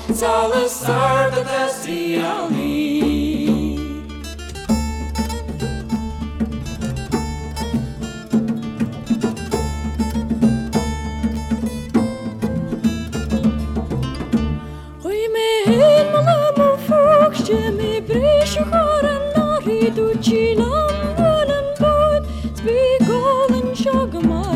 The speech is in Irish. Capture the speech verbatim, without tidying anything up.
Zales startă testialni. Oi me hen malamu fokje me brishu haran nari du chinam valan bud Spigolin shagama